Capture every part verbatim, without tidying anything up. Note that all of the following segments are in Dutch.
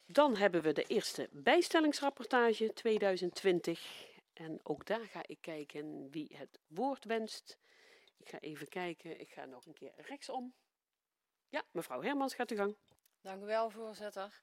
Dan hebben we de eerste bijstellingsrapportage tweeduizend twintig. En ook daar ga ik kijken wie het woord wenst. Ik ga even kijken, ik ga nog een keer rechtsom. Ja, mevrouw Hermans gaat de gang. Dank u wel, voorzitter.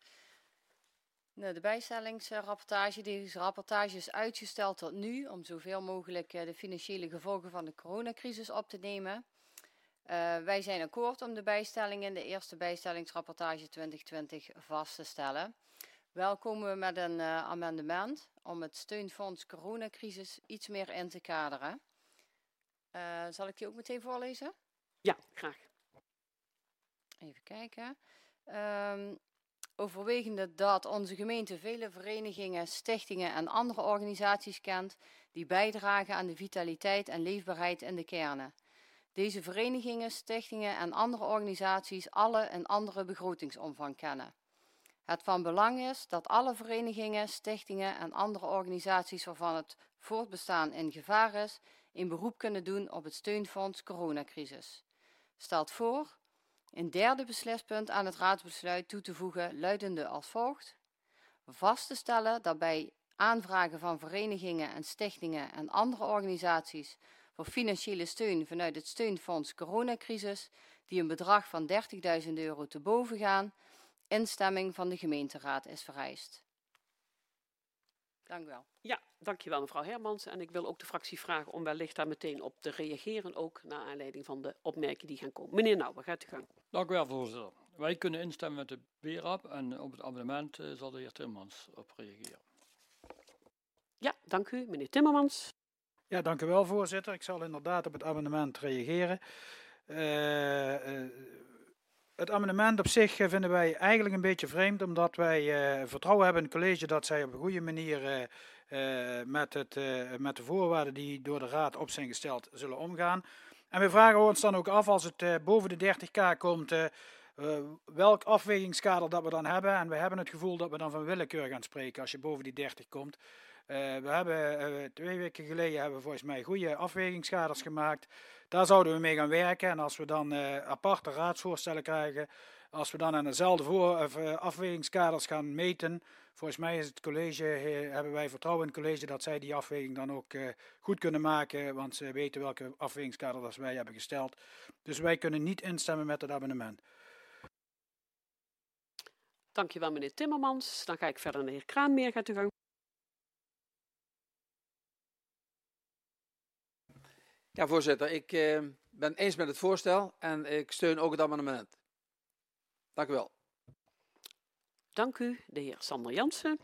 De bijstellingsrapportage, deze rapportage is uitgesteld tot nu om zoveel mogelijk de financiële gevolgen van de coronacrisis op te nemen. Uh, wij zijn akkoord om de bijstellingen in de eerste bijstellingsrapportage twintig twintig vast te stellen. Wel komen we met een uh, amendement om het steunfonds coronacrisis iets meer in te kaderen. Uh, zal ik die ook meteen voorlezen? Ja, graag. Even kijken. Um, Overwegende dat onze gemeente vele verenigingen, stichtingen en andere organisaties kent die bijdragen aan de vitaliteit en leefbaarheid in de kernen. Deze verenigingen, stichtingen en andere organisaties alle een andere begrotingsomvang kennen. Het van belang is dat alle verenigingen, stichtingen en andere organisaties waarvan het voortbestaan in gevaar is, een beroep kunnen doen op het steunfonds coronacrisis. Stelt voor een derde beslispunt aan het raadsbesluit toe te voegen, luidende als volgt. Vast te stellen dat bij aanvragen van verenigingen en stichtingen en andere organisaties voor financiële steun vanuit het steunfonds coronacrisis, die een bedrag van dertigduizend euro te boven gaan, instemming van de gemeenteraad is vereist. Dank u wel. Ja, dankjewel mevrouw Hermans. En ik wil ook de fractie vragen om wellicht daar meteen op te reageren, ook naar aanleiding van de opmerkingen die gaan komen. Meneer Nouwen, gaat u gang. Dank u wel, voorzitter. Wij kunnen instemmen met de B R A P en op het amendement uh, zal de heer Timmermans op reageren. Ja, dank u, meneer Timmermans. Ja, dank u wel, voorzitter. Ik zal inderdaad op het amendement reageren. Uh, uh, Het amendement op zich vinden wij eigenlijk een beetje vreemd, omdat wij uh, vertrouwen hebben in het college dat zij op een goede manier uh, uh, met, het, uh, met de voorwaarden die door de raad op zijn gesteld zullen omgaan. En we vragen ons dan ook af als het uh, boven de dertig k komt, uh, uh, welk afwegingskader dat we dan hebben. En we hebben het gevoel dat we dan van willekeur gaan spreken als je boven die dertig komt. Uh, we hebben uh, twee weken geleden hebben we volgens mij goede afwegingskaders gemaakt. Daar zouden we mee gaan werken. En als we dan uh, aparte raadsvoorstellen krijgen, als we dan aan dezelfde voor, of, uh, afwegingskaders gaan meten, volgens mij is het college, uh, hebben wij vertrouwen in het college dat zij die afweging dan ook uh, goed kunnen maken, want ze weten welke afwegingskaders wij hebben gesteld. Dus wij kunnen niet instemmen met het amendement. Dankjewel meneer Timmermans. Dan ga ik verder naar de heer Kraanmeer, gaat u gang. Ja, voorzitter, ik uh, ben eens met het voorstel en ik steun ook het amendement. Dank u wel. Dank u, de heer Sander Jansen.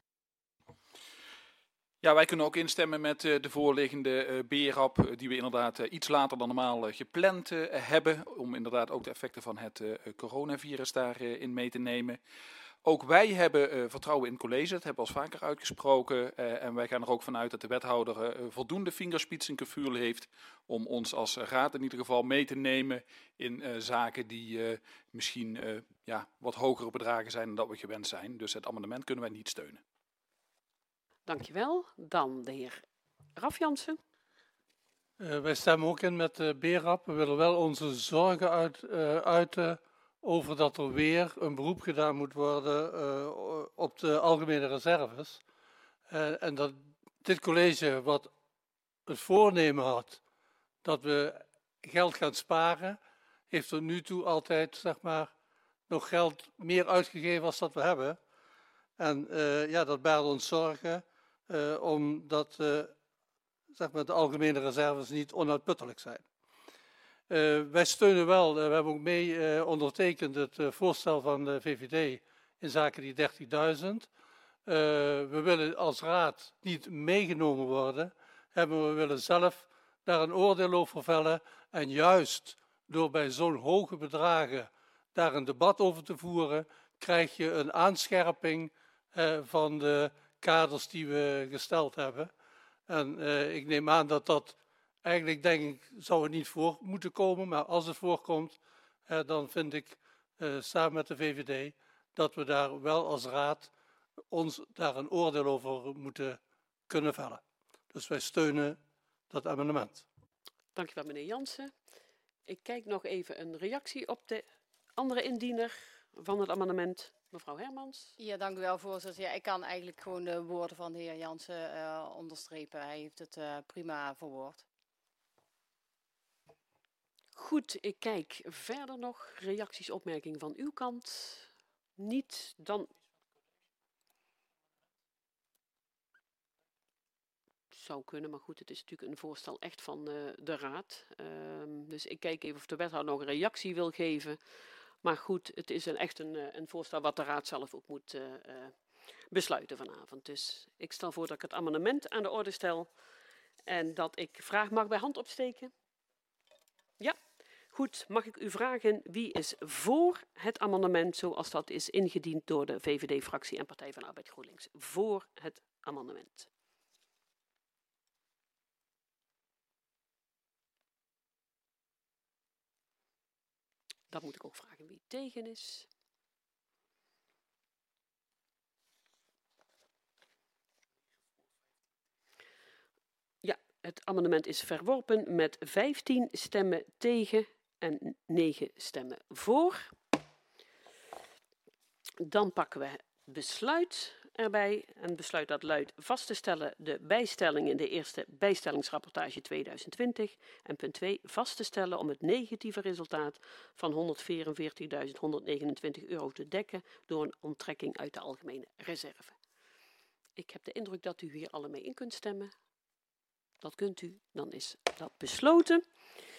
Ja, wij kunnen ook instemmen met uh, de voorliggende uh, B R A P, uh, die we inderdaad uh, iets later dan normaal uh, gepland uh, hebben, om inderdaad ook de effecten van het uh, coronavirus daarin uh, mee te nemen. Ook wij hebben uh, vertrouwen in het college, dat hebben we al vaker uitgesproken. Uh, en wij gaan er ook vanuit dat de wethouder uh, voldoende vingerspitsengevoel heeft om ons als raad in ieder geval mee te nemen in uh, zaken die uh, misschien uh, ja, wat hogere bedragen zijn dan dat we gewend zijn. Dus het amendement kunnen wij niet steunen. Dankjewel. Dan de heer Raf Jansen. Uh, wij stemmen ook in met de B R A P. We willen wel onze zorgen uit, uh, uiten over dat er weer een beroep gedaan moet worden uh, op de algemene reserves. Uh, en dat dit college wat het voornemen had dat we geld gaan sparen, heeft tot nu toe altijd zeg maar, nog geld meer uitgegeven als dat we hebben. En uh, ja, dat baart ons zorgen, uh, omdat uh, zeg maar, de algemene reserves niet onuitputtelijk zijn. Uh, wij steunen wel, uh, we hebben ook mee uh, ondertekend het uh, voorstel van de V V D in zaken die dertigduizend. Uh, we willen als raad niet meegenomen worden, en we willen zelf daar een oordeel over vellen. En juist door bij zo'n hoge bedragen daar een debat over te voeren, krijg je een aanscherping uh, van de kaders die we gesteld hebben. En uh, ik neem aan dat dat eigenlijk, denk ik, zou het niet voor moeten komen. Maar als het voorkomt, uh, dan vind ik uh, samen met de V V D dat we daar wel als raad ons daar een oordeel over moeten kunnen vellen. Dus wij steunen dat amendement. Dankjewel meneer Jansen. Ik kijk nog even een reactie op de andere indiener van het amendement. Mevrouw Hermans. Ja, dank u wel, voorzitter. Ja, ik kan eigenlijk gewoon de woorden van de heer Jansen uh, onderstrepen. Hij heeft het uh, prima verwoord. Goed, ik kijk verder nog. Reacties, opmerkingen van uw kant. Niet, dan... Zou kunnen, maar goed, het is natuurlijk een voorstel echt van uh, de raad. Uh, dus ik kijk even of de wethouder nog een reactie wil geven. Maar goed, het is een, echt een, een voorstel wat de raad zelf ook moet uh, uh, besluiten vanavond. Dus ik stel voor dat ik het amendement aan de orde stel. En dat ik vraag, mag ik bij hand opsteken? Ja, goed. Mag ik u vragen, wie is voor het amendement zoals dat is ingediend door de V V D-fractie en Partij van de Arbeid GroenLinks? Voor het amendement. Dan moet ik ook vragen wie tegen is. Ja, het amendement is verworpen met vijftien stemmen tegen en negen stemmen voor. Dan pakken we besluit erbij. En besluit dat luidt vast te stellen de bijstelling in de eerste bijstellingsrapportage tweeduizend twintig. En punt twee, vast te stellen om het negatieve resultaat van honderdvierenveertigduizend honderdnegenentwintig euro te dekken door een onttrekking uit de algemene reserve. Ik heb de indruk dat u hier alle mee in kunt stemmen. Dat kunt u, dan is dat besloten.